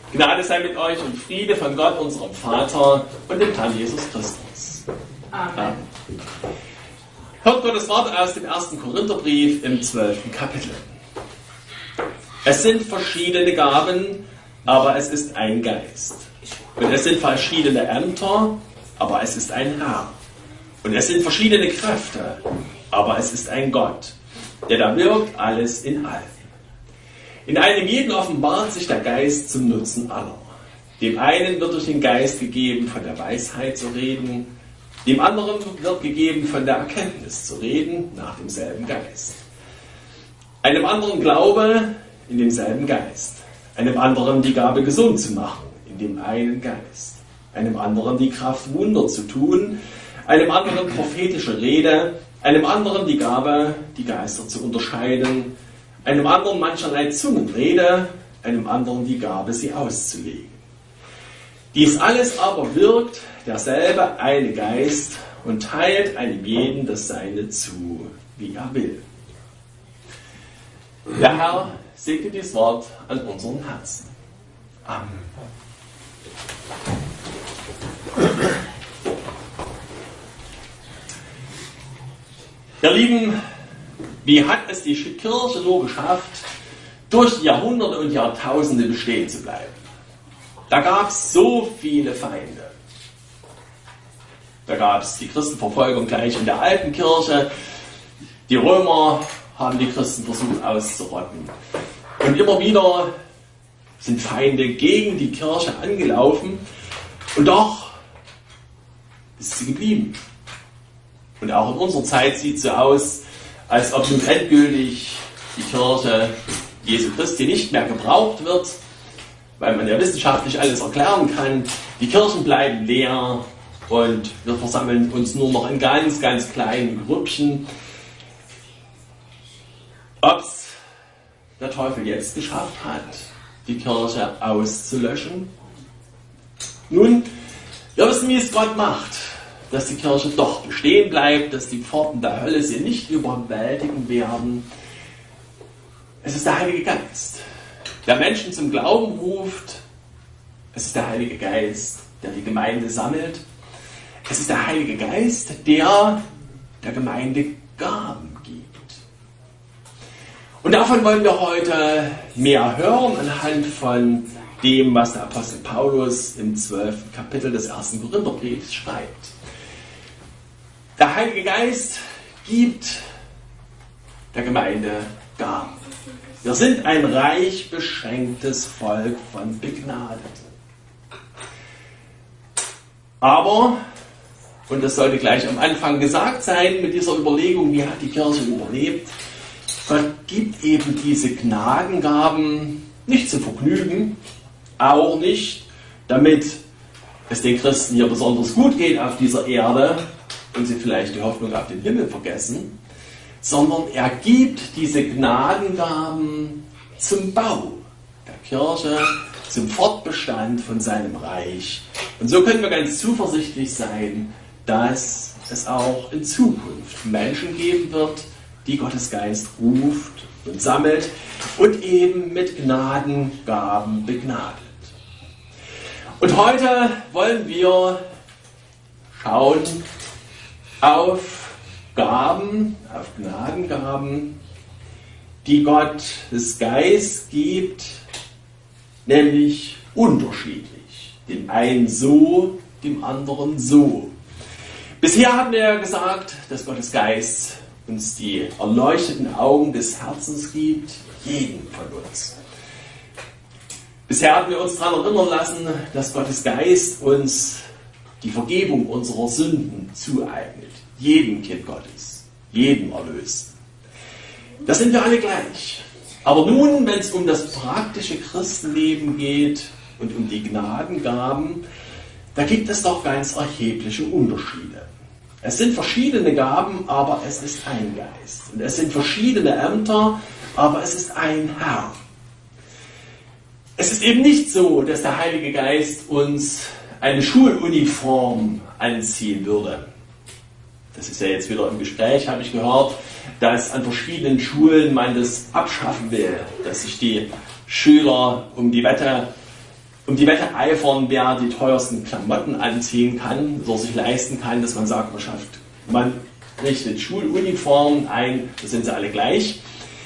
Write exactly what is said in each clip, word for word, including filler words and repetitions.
Gnade sei mit euch und Friede von Gott, unserem Vater und dem Herrn Jesus Christus. Amen. Amen. Hört Gottes Wort aus dem ersten Korintherbrief im zwölften Kapitel. Es sind verschiedene Gaben, aber es ist ein Geist. Und es sind verschiedene Ämter, aber es ist ein Herr. Und es sind verschiedene Kräfte, aber es ist ein Gott, der da wirkt alles in allen. In einem jeden offenbart sich der Geist zum Nutzen aller. Dem einen wird durch den Geist gegeben, von der Weisheit zu reden, dem anderen wird gegeben, von der Erkenntnis zu reden, nach demselben Geist. Einem anderen Glaube, in demselben Geist. Einem anderen die Gabe, gesund zu machen, in dem einen Geist. Einem anderen die Kraft, Wunder zu tun, einem anderen prophetische Rede, einem anderen die Gabe, die Geister zu unterscheiden, einem anderen mancherlei Zungenrede, einem anderen die Gabe, sie auszulegen. Dies alles aber wirkt derselbe eine Geist und teilt einem jeden das Seine zu, wie er will. Der Herr segne dieses Wort an unseren Herzen. Amen. Ihr Lieben, wie hat es die Kirche nur geschafft, durch die Jahrhunderte und Jahrtausende bestehen zu bleiben? Da gab es so viele Feinde. Da gab es die Christenverfolgung gleich in der alten Kirche. Die Römer haben die Christen versucht auszurotten. Und immer wieder sind Feinde gegen die Kirche angelaufen. Und doch ist sie geblieben. Und auch in unserer Zeit sieht es so aus, als ob nun endgültig die Kirche Jesu Christi nicht mehr gebraucht wird, weil man ja wissenschaftlich alles erklären kann. Die Kirchen bleiben leer und wir versammeln uns nur noch in ganz, ganz kleinen Grüppchen. Ob es der Teufel jetzt geschafft hat, die Kirche auszulöschen? Nun, wir wissen, wie es Gott macht, dass die Kirche doch bestehen bleibt, dass die Pforten der Hölle sie nicht überwältigen werden. Es ist der Heilige Geist, der Menschen zum Glauben ruft. Es ist der Heilige Geist, der die Gemeinde sammelt. Es ist der Heilige Geist, der der Gemeinde Gaben gibt. Und davon wollen wir heute mehr hören anhand von dem, was der Apostel Paulus im zwölften Kapitel des ersten Korintherbriefs schreibt. Der Heilige Geist gibt der Gemeinde Gaben. Wir sind ein reich beschenktes Volk von Begnadeten. Aber, und das sollte gleich am Anfang gesagt sein, mit dieser Überlegung, wie hat die Kirche überlebt, Gott gibt eben diese Gnadengaben nicht zum Vergnügen, auch nicht, damit es den Christen hier besonders gut geht auf dieser Erde, und sie vielleicht die Hoffnung auf den Himmel vergessen, sondern er gibt diese Gnadengaben zum Bau der Kirche, zum Fortbestand von seinem Reich. Und so können wir ganz zuversichtlich sein, dass es auch in Zukunft Menschen geben wird, die Gottes Geist ruft und sammelt und eben mit Gnadengaben begnadet. Und heute wollen wir schauen auf Gaben, auf Gnadengaben, die Gott des Geist gibt, nämlich unterschiedlich. Dem einen so, dem anderen so. Bisher haben wir ja gesagt, dass Gottes Geist uns die erleuchteten Augen des Herzens gibt, jeden von uns. Bisher haben wir uns daran erinnern lassen, dass Gottes Geist uns die Vergebung unserer Sünden zueignet. Jedem Kind Gottes, jedem Erlösten. Da sind wir alle gleich. Aber nun, wenn es um das praktische Christenleben geht und um die Gnadengaben, da gibt es doch ganz erhebliche Unterschiede. Es sind verschiedene Gaben, aber es ist ein Geist. Und es sind verschiedene Ämter, aber es ist ein Herr. Es ist eben nicht so, dass der Heilige Geist uns eine Schuluniform anziehen würde. Das ist ja jetzt wieder im Gespräch, habe ich gehört, dass an verschiedenen Schulen man das abschaffen will, dass sich die Schüler um die Wette um die Wette eifern, wer die teuersten Klamotten anziehen kann oder sich leisten kann, dass man sagt, man schafft, man richtet Schuluniformen ein, da sind sie alle gleich.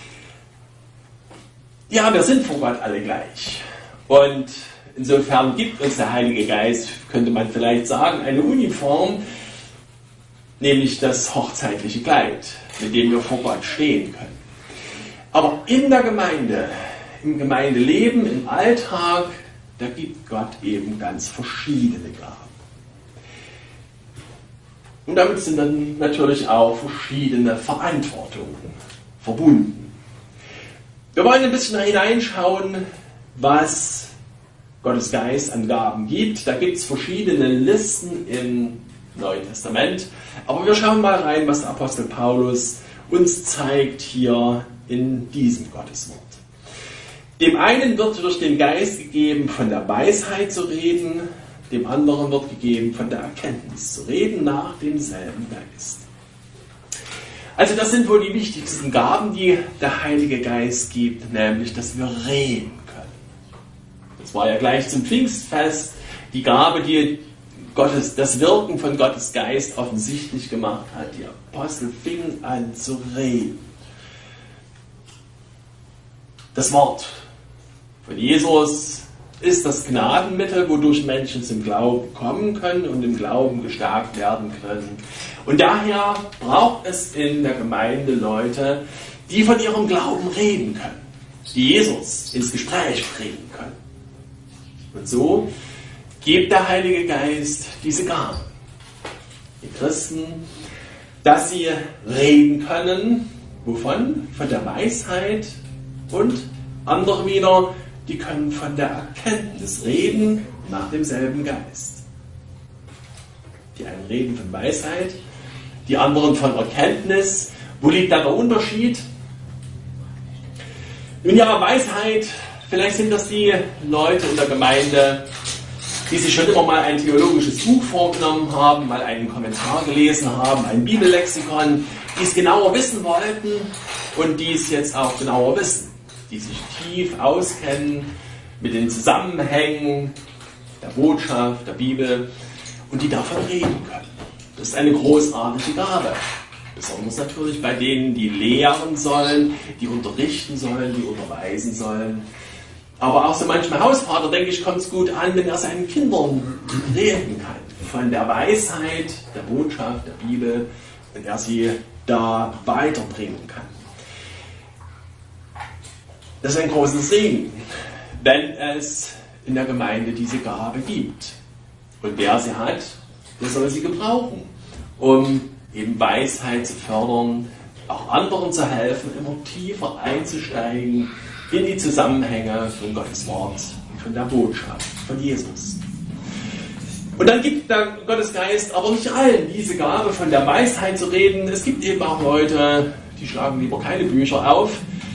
Ja, wir sind vor Gott alle gleich. Und insofern gibt uns der Heilige Geist, könnte man vielleicht sagen, eine Uniform, nämlich das hochzeitliche Kleid, mit dem wir vor Gott stehen können. Aber in der Gemeinde, im Gemeindeleben, im Alltag, da gibt Gott eben ganz verschiedene Gaben. Und damit sind dann natürlich auch verschiedene Verantwortungen verbunden. Wir wollen ein bisschen hineinschauen, was Gottes Geist an Gaben gibt. Da gibt es verschiedene Listen im Neuen Testament. Aber wir schauen mal rein, was der Apostel Paulus uns zeigt hier in diesem Gotteswort. Dem einen wird durch den Geist gegeben, von der Weisheit zu reden, dem anderen wird gegeben, von der Erkenntnis zu reden, nach demselben Geist. Also das sind wohl die wichtigsten Gaben, die der Heilige Geist gibt, nämlich, dass wir reden können. Das war ja gleich zum Pfingstfest die Gabe, die Gottes, das Wirken von Gottes Geist offensichtlich gemacht hat. Die Apostel fingen an zu reden. Das Wort von Jesus ist das Gnadenmittel, wodurch Menschen zum Glauben kommen können und im Glauben gestärkt werden können. Und daher braucht es in der Gemeinde Leute, die von ihrem Glauben reden können, die Jesus ins Gespräch bringen können. Und so gibt der Heilige Geist diese Gaben den Christen, dass sie reden können. Wovon? Von der Weisheit. Und andere wieder, die können von der Erkenntnis reden nach demselben Geist. Die einen reden von Weisheit, die anderen von Erkenntnis. Wo liegt da der Unterschied? Nun ja, Weisheit, vielleicht sind das die Leute in der Gemeinde, die sich schon immer mal ein theologisches Buch vorgenommen haben, mal einen Kommentar gelesen haben, ein Bibellexikon, die es genauer wissen wollten und die es jetzt auch genauer wissen, die sich tief auskennen mit den Zusammenhängen der Botschaft, der Bibel und die davon reden können. Das ist eine großartige Gabe. Besonders natürlich bei denen, die lehren sollen, die unterrichten sollen, die unterweisen sollen. Aber auch so manchem Hausvater, denke ich, kommt es gut an, wenn er seinen Kindern reden kann. Von der Weisheit, der Botschaft, der Bibel, und er sie da weiterbringen kann. Das ist ein großes Segen, wenn es in der Gemeinde diese Gabe gibt. Und wer sie hat, der soll sie gebrauchen, um eben Weisheit zu fördern, auch anderen zu helfen, immer tiefer einzusteigen in die Zusammenhänge von Gottes Wort und von der Botschaft von Jesus. Und dann gibt der Gottesgeist aber nicht allen diese Gabe, von der Weisheit zu reden. Es gibt eben auch Leute, die schlagen lieber keine Bücher auf.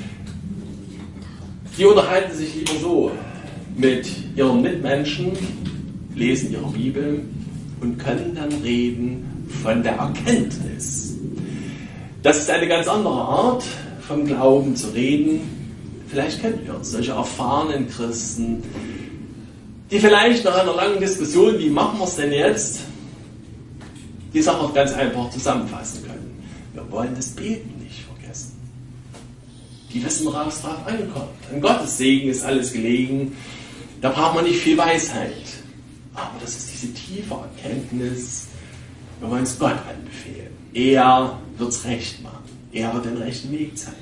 Die unterhalten sich lieber so mit ihren Mitmenschen, lesen ihre Bibel und können dann reden von der Erkenntnis. Das ist eine ganz andere Art, vom Glauben zu reden. Vielleicht kennt ihr solche erfahrenen Christen, die vielleicht nach einer langen Diskussion, wie machen wir es denn jetzt, die Sache ganz einfach zusammenfassen können. Wir wollen das Beten nicht vergessen. Die wissen, worauf es drauf ankommt. An Gottes Segen ist alles gelegen. Da braucht man nicht viel Weisheit. Aber das ist diese tiefe Erkenntnis, wir wollen es Gott anbefehlen. Er wird es recht machen. Er wird den rechten Weg zeigen.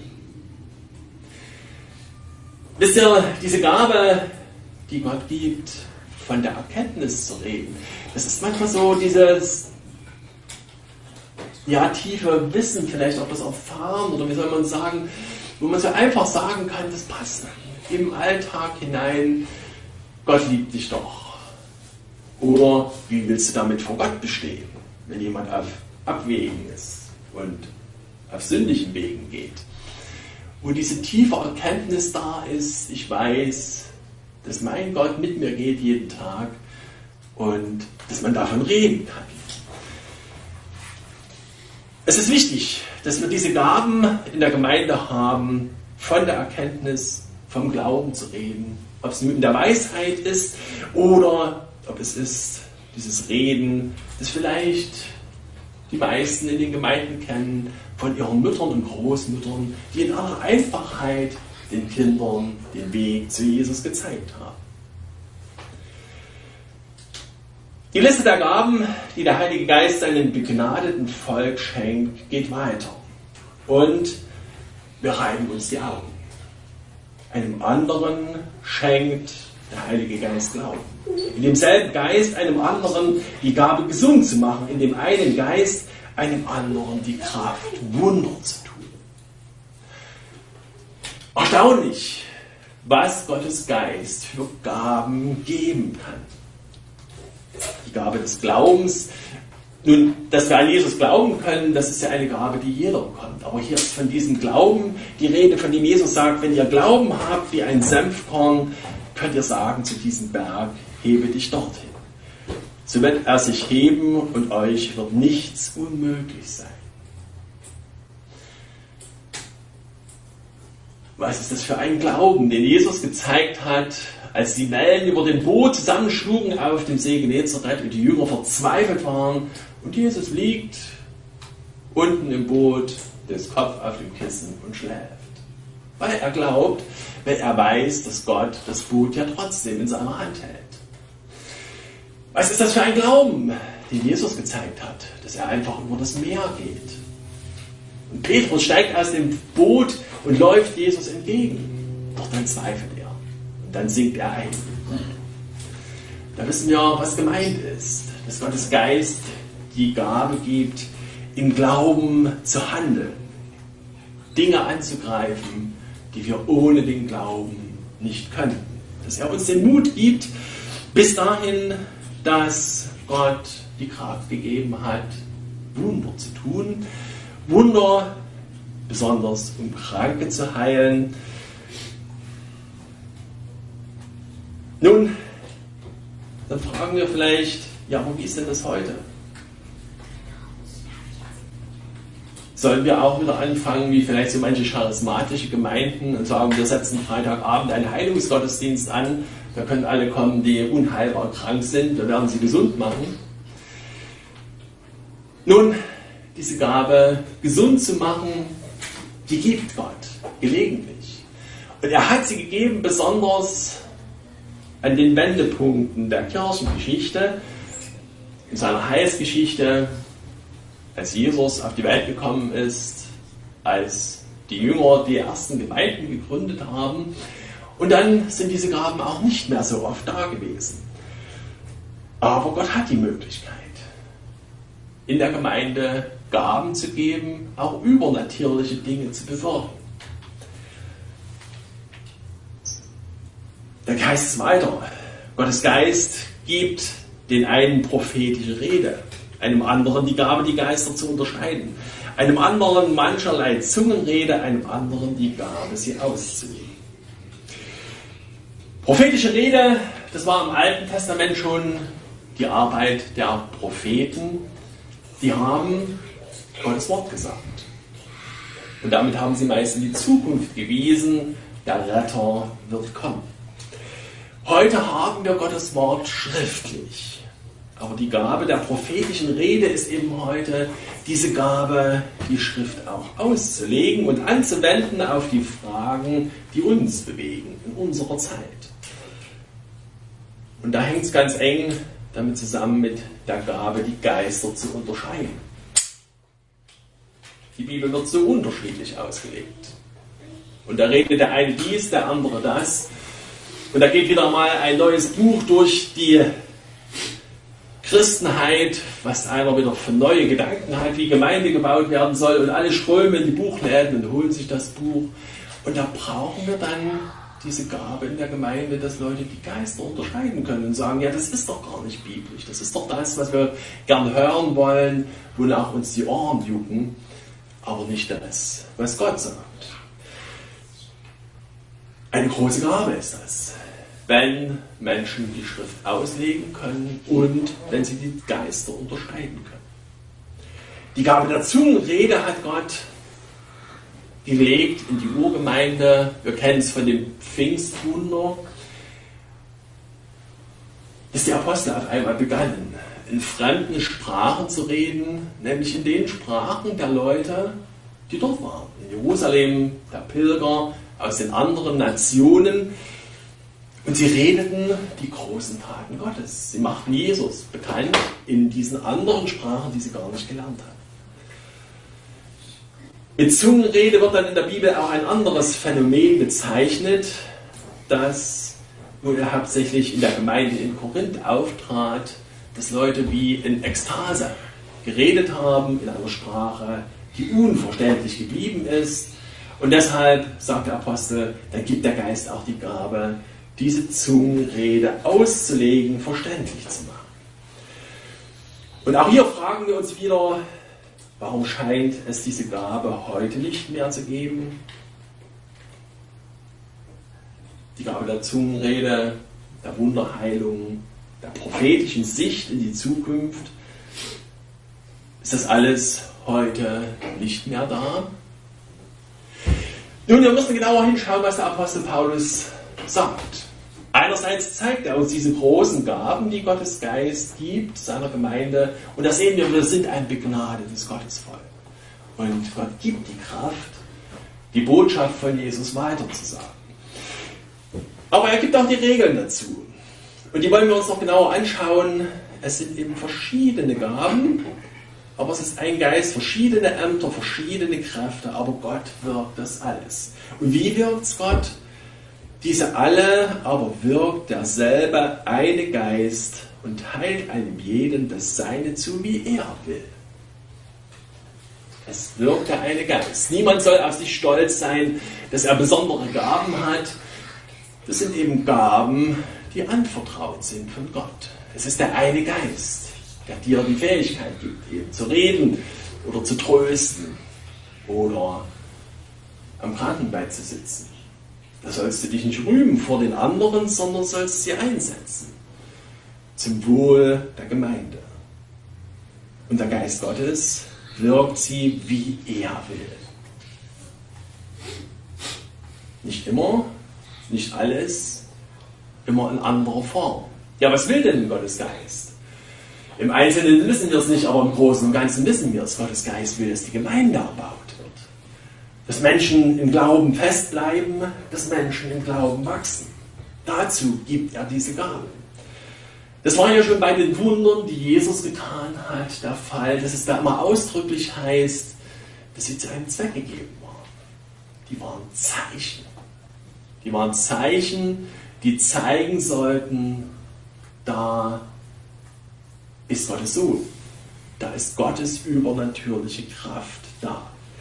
Wisst ihr, diese Gabe, die Gott gibt, von der Erkenntnis zu reden, das ist manchmal so dieses ja, tiefe Wissen, vielleicht auch das Erfahren, oder wie soll man sagen, wo man so einfach sagen kann, das passt im Alltag hinein, Gott liebt dich doch. Oder wie willst du damit vor Gott bestehen, wenn jemand auf Abwägen ist und auf sündigen Wegen geht? Wo diese tiefe Erkenntnis da ist, ich weiß, dass mein Gott mit mir geht jeden Tag und dass man davon reden kann. Es ist wichtig, dass wir diese Gaben in der Gemeinde haben, von der Erkenntnis, vom Glauben zu reden ob es mit der Weisheit ist oder ob es ist dieses Reden, das vielleicht die meisten in den Gemeinden kennen, von ihren Müttern und Großmüttern, die in aller Einfachheit den Kindern den Weg zu Jesus gezeigt haben. Die Liste der Gaben, die der Heilige Geist seinem begnadeten Volk schenkt, geht weiter. Und wir reiben uns die Augen. Einem anderen schenkt der Heilige Geist Glauben. In demselben Geist einem anderen die Gabe, gesund zu machen. In dem einen Geist einem anderen die Kraft, Wunder zu tun. Erstaunlich, was Gottes Geist für Gaben geben kann. Die Gabe des Glaubens. Nun, dass wir an Jesus glauben können, das ist ja eine Gabe, die jeder bekommt. Aber hier ist von diesem Glauben die Rede, von dem Jesus sagt, wenn ihr Glauben habt wie ein Senfkorn, könnt ihr sagen zu diesem Berg, hebe dich dorthin. So wird er sich heben und euch wird nichts unmöglich sein. Was ist das für ein Glauben, den Jesus gezeigt hat, als die Wellen über dem Boot zusammenschlugen auf dem See Genezareth und die Jünger verzweifelt waren und Jesus liegt unten im Boot, den Kopf auf dem Kissen und schläft. Weil er glaubt, weil er weiß, dass Gott das Boot ja trotzdem in seiner Hand hält. Was ist das für ein Glauben, den Jesus gezeigt hat, dass er einfach über das Meer geht? Und Petrus steigt aus dem Boot und läuft Jesus entgegen. Doch dann zweifelt er. Und dann sinkt er ein. Da wissen wir, was gemeint ist. Dass Gottes Geist die Gabe gibt, im Glauben zu handeln. Dinge anzugreifen, die wir ohne den Glauben nicht können. Dass er uns den Mut gibt, bis dahin, dass Gott die Kraft gegeben hat, Wunder zu tun. Wunder, besonders um Kranke zu heilen. Nun, dann fragen wir vielleicht, ja, aber wie ist denn das heute? Sollen wir auch wieder anfangen, wie vielleicht so manche charismatische Gemeinden, und sagen, wir setzen Freitagabend einen Heilungsgottesdienst an, da können alle kommen, die unheilbar krank sind, wir werden sie gesund machen. Nun, diese Gabe, gesund zu machen, die gibt Gott gelegentlich. Und er hat sie gegeben, besonders an den Wendepunkten der Kirchengeschichte, in seiner Heilsgeschichte, als Jesus auf die Welt gekommen ist, als die Jünger die ersten Gemeinden gegründet haben. Und dann sind diese Gaben auch nicht mehr so oft da gewesen. Aber Gott hat die Möglichkeit, in der Gemeinde Gaben zu geben, auch übernatürliche Dinge zu bewirken. Dann heißt es weiter, Gottes Geist gibt den einen prophetische Rede, einem anderen die Gabe, die Geister zu unterscheiden, einem anderen mancherlei Zungenrede, einem anderen die Gabe, sie auszulegen. Prophetische Rede, das war im Alten Testament schon die Arbeit der Propheten, die haben Gottes Wort gesagt. Und damit haben sie meist in die Zukunft gewiesen, der Retter wird kommen. Heute haben wir Gottes Wort schriftlich. Aber die Gabe der prophetischen Rede ist eben heute diese Gabe, die Schrift auch auszulegen und anzuwenden auf die Fragen, die uns bewegen in unserer Zeit. Und da hängt es ganz eng damit zusammen mit der Gabe, die Geister zu unterscheiden. Die Bibel wird so unterschiedlich ausgelegt. Und da redet der eine dies, der andere das. Und da geht wieder mal ein neues Buch durch die Christenheit, was einer wieder für neue Gedanken hat, wie Gemeinde gebaut werden soll. Und alle strömen in die Buchläden und holen sich das Buch. Und da brauchen wir dann diese Gabe in der Gemeinde, dass Leute die Geister unterscheiden können und sagen, ja, das ist doch gar nicht biblisch. Das ist doch das, was wir gern hören wollen, wonach uns die Ohren jucken, aber nicht das, was Gott sagt. Eine große Gabe ist das, wenn Menschen die Schrift auslegen können und wenn sie die Geister unterscheiden können. Die Gabe der Zungenrede hat Gott gelegt in die Urgemeinde. Wir kennen es von dem Pfingstwunder. dass die Apostel auf einmal begannen, in fremden Sprachen zu reden, nämlich in den Sprachen der Leute, die dort waren. In Jerusalem, der Pilger aus den anderen Nationen. Und sie redeten die großen Taten Gottes. Sie machten Jesus bekannt in diesen anderen Sprachen, die sie gar nicht gelernt hatten. Mit Zungenrede wird dann in der Bibel auch ein anderes Phänomen bezeichnet, das wohl hauptsächlich in der Gemeinde in Korinth auftrat, dass Leute wie in Ekstase geredet haben in einer Sprache, die unverständlich geblieben ist. Und deshalb, sagt der Apostel, dann gibt der Geist auch die Gabe, diese Zungenrede auszulegen, verständlich zu machen. Und auch hier fragen wir uns wieder, warum scheint es diese Gabe heute nicht mehr zu geben? Die Gabe der Zungenrede, der Wunderheilung, der prophetischen Sicht in die Zukunft. Ist das alles heute nicht mehr da? Nun, wir müssen genauer hinschauen, was der Apostel Paulus sagt. Einerseits zeigt er uns diese großen Gaben, die Gottes Geist gibt, seiner Gemeinde. Und da sehen wir, wir sind ein begnadetes Gottesvolk. Und Gott gibt die Kraft, die Botschaft von Jesus weiterzusagen. Aber er gibt auch die Regeln dazu. Und die wollen wir uns noch genauer anschauen. Es sind eben verschiedene Gaben, aber es ist ein Geist, verschiedene Ämter, verschiedene Kräfte, aber Gott wirkt das alles. Und wie wirkt es Gott? Diese alle aber wirkt derselbe eine Geist und teilt einem jeden das Seine zu, wie er will. Es wirkt der eine Geist. Niemand soll auf sich stolz sein, dass er besondere Gaben hat. Das sind eben Gaben, die anvertraut sind von Gott. Es ist der eine Geist, der dir die Fähigkeit gibt, eben zu reden oder zu trösten oder am Krankenbett zu sitzen. Da sollst du dich nicht rühmen vor den anderen, sondern sollst sie einsetzen. Zum Wohl der Gemeinde. Und der Geist Gottes wirkt sie, wie er will. Nicht immer, nicht alles, immer in anderer Form. Ja, was will denn Gottes Geist? Im Einzelnen wissen wir es nicht, aber im Großen und Ganzen wissen wir es. Gottes Geist will, dass die Gemeinde erbaut wird. Dass Menschen im Glauben festbleiben, dass Menschen im Glauben wachsen. Dazu gibt er diese Gaben. Das war ja schon bei den Wundern, die Jesus getan hat, der Fall, dass es da immer ausdrücklich heißt, dass sie zu einem Zweck gegeben waren. Die waren Zeichen. Die waren Zeichen, die zeigen sollten, da ist Gottes Sohn. Da ist Gottes übernatürliche Kraft da.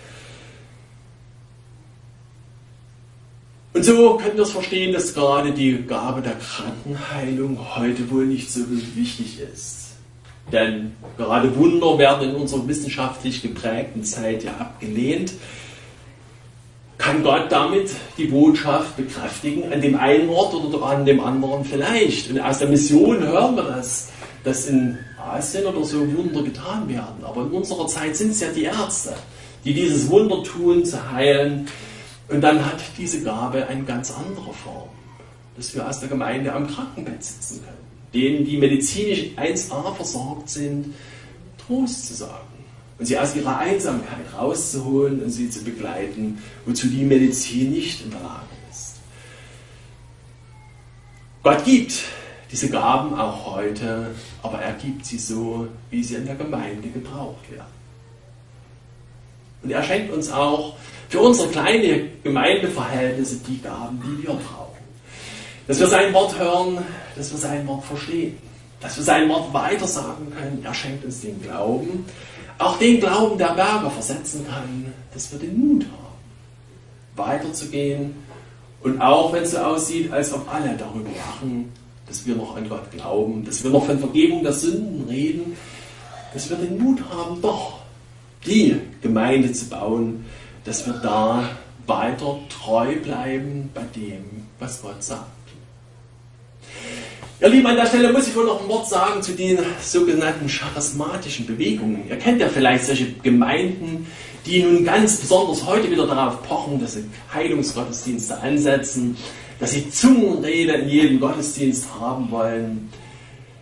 Und so können wir es verstehen, dass gerade die Gabe der Krankenheilung heute wohl nicht so wichtig ist. Denn gerade Wunder werden in unserer wissenschaftlich geprägten Zeit ja abgelehnt. Kann Gott damit die Botschaft bekräftigen, an dem einen Ort oder an dem anderen vielleicht. Und aus der Mission hören wir das, dass in Asien oder so Wunder getan werden. Aber in unserer Zeit sind es ja die Ärzte, die dieses Wunder tun, zu heilen. Und dann hat diese Gabe eine ganz andere Form, dass wir aus der Gemeinde am Krankenbett sitzen können, denen, die medizinisch eins a versorgt sind, Trost zu sagen und sie aus ihrer Einsamkeit rauszuholen und sie zu begleiten, wozu die Medizin nicht in der Lage ist. Gott gibt diese Gaben auch heute, aber er gibt sie so, wie sie in der Gemeinde gebraucht werden. Und er schenkt uns auch für unsere kleine Gemeindeverhältnisse die Gaben, die wir brauchen. Dass wir sein Wort hören, dass wir sein Wort verstehen, dass wir sein Wort weitersagen können. Er schenkt uns den Glauben, auch den Glauben, der Berge versetzen kann, dass wir den Mut haben, weiterzugehen. Und auch wenn es so aussieht, als ob alle darüber lachen, dass wir noch an Gott glauben, dass wir noch von Vergebung der Sünden reden, dass wir den Mut haben, doch die Gemeinde zu bauen, dass wir da weiter treu bleiben bei dem, was Gott sagt. Ja, Lieben, an der Stelle muss ich wohl noch ein Wort sagen zu den sogenannten charismatischen Bewegungen. Ihr kennt ja vielleicht solche Gemeinden, die nun ganz besonders heute wieder darauf pochen, dass sie Heilungsgottesdienste ansetzen, dass sie Zungenrede in jedem Gottesdienst haben wollen.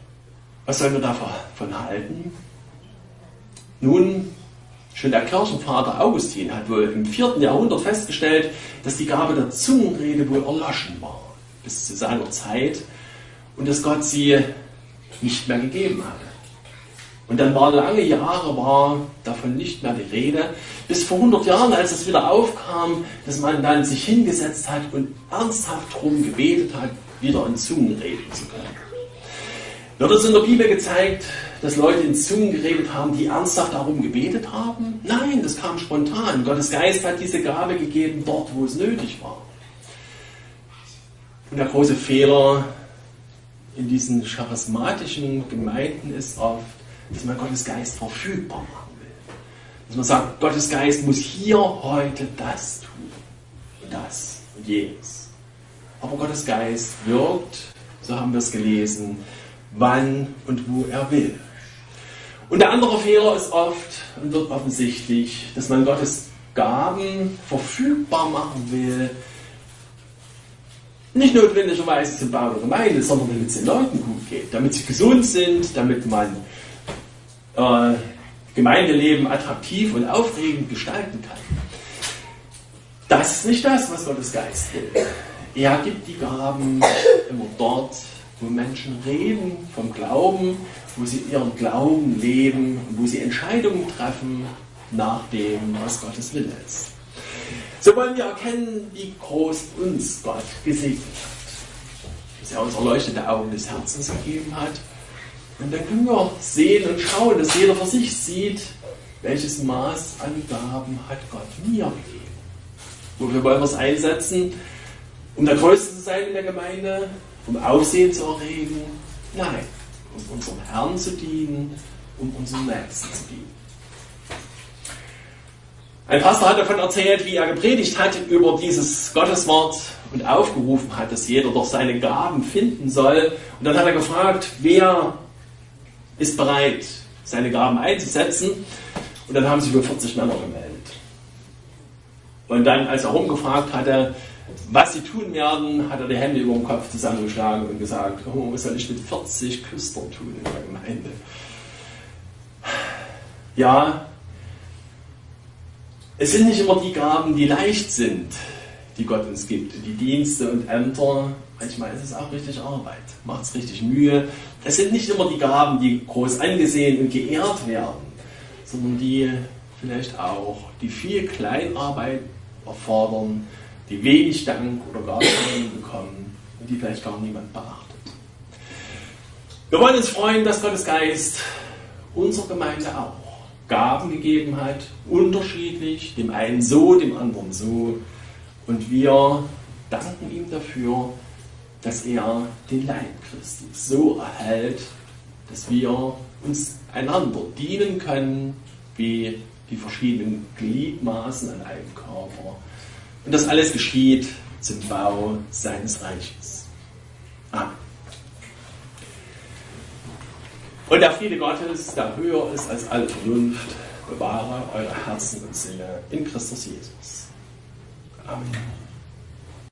Was sollen wir davon halten? Nun, schon der Kirchenvater Augustin hat wohl im vierten Jahrhundert festgestellt, dass die Gabe der Zungenrede wohl erloschen war, bis zu seiner Zeit, und dass Gott sie nicht mehr gegeben hatte. Und dann war lange Jahre war davon nicht mehr die Rede, bis vor hundert Jahren, als es wieder aufkam, dass man dann sich hingesetzt hat und ernsthaft darum gebetet hat, wieder in Zungen reden zu können. Wird es in der Bibel gezeigt, dass Leute in Zungen geredet haben, die ernsthaft darum gebetet haben? Nein, das kam spontan. Gottes Geist hat diese Gabe gegeben, dort, wo es nötig war. Und der große Fehler in diesen charismatischen Gemeinden ist oft, dass man Gottes Geist verfügbar machen will. Dass man sagt, Gottes Geist muss hier heute das tun und das und jenes. Aber Gottes Geist wirkt, so haben wir es gelesen, wann und wo er will. Und der andere Fehler ist oft und wird offensichtlich, dass man Gottes Gaben verfügbar machen will, nicht notwendigerweise zum Bau der Gemeinde, sondern damit es den Leuten gut geht, damit sie gesund sind, damit man äh, Gemeindeleben attraktiv und aufregend gestalten kann. Das ist nicht das, was Gottes Geist will. Er gibt die Gaben immer dort, wo Menschen reden vom Glauben, wo sie ihren Glauben leben und wo sie Entscheidungen treffen nach dem, was Gottes Wille ist. So wollen wir erkennen, wie groß uns Gott gesegnet hat. Dass er uns erleuchtete Augen des Herzens gegeben hat. Und dann können wir sehen und schauen, dass jeder für sich sieht, welches Maß an Gaben hat Gott mir gegeben. Wofür wollen wir es einsetzen? Um der Größte zu sein in der Gemeinde? Um Aufsehen zu erregen? Nein, um unserem Herrn zu dienen, um unserem Nächsten zu dienen. Ein Pastor hat davon erzählt, wie er gepredigt hat über dieses Gotteswort und aufgerufen hat, dass jeder doch seine Gaben finden soll. Und dann hat er gefragt, wer ist bereit, seine Gaben einzusetzen? Und dann haben sich nur vierzig Männer gemeldet. Und dann, als er rumgefragt hatte, was sie tun werden, hat er die Hände über den Kopf zusammengeschlagen und gesagt, oh, was soll ich mit vierzig Küstern tun in der Gemeinde? Ja, es sind nicht immer die Gaben, die leicht sind, die Gott uns gibt. Die Dienste und Ämter, manchmal ist es auch richtig Arbeit, macht es richtig Mühe. Es sind nicht immer die Gaben, die groß angesehen und geehrt werden, sondern die vielleicht auch, die viel Kleinarbeit erfordern, die wenig Dank oder gar keinen bekommen und die vielleicht gar niemand beachtet. Wir wollen uns freuen, dass Gottes Geist unserer Gemeinde auch Gaben gegeben hat, unterschiedlich, dem einen so, dem anderen so. Und wir danken ihm dafür, dass er den Leib Christi so erhält, dass wir uns einander dienen können, wie die verschiedenen Gliedmaßen an einem Körper. Und das alles geschieht zum Bau seines Reiches. Amen. Und der Friede Gottes, der höher ist als alle Vernunft, bewahre eure Herzen und Sinne in Christus Jesus. Amen.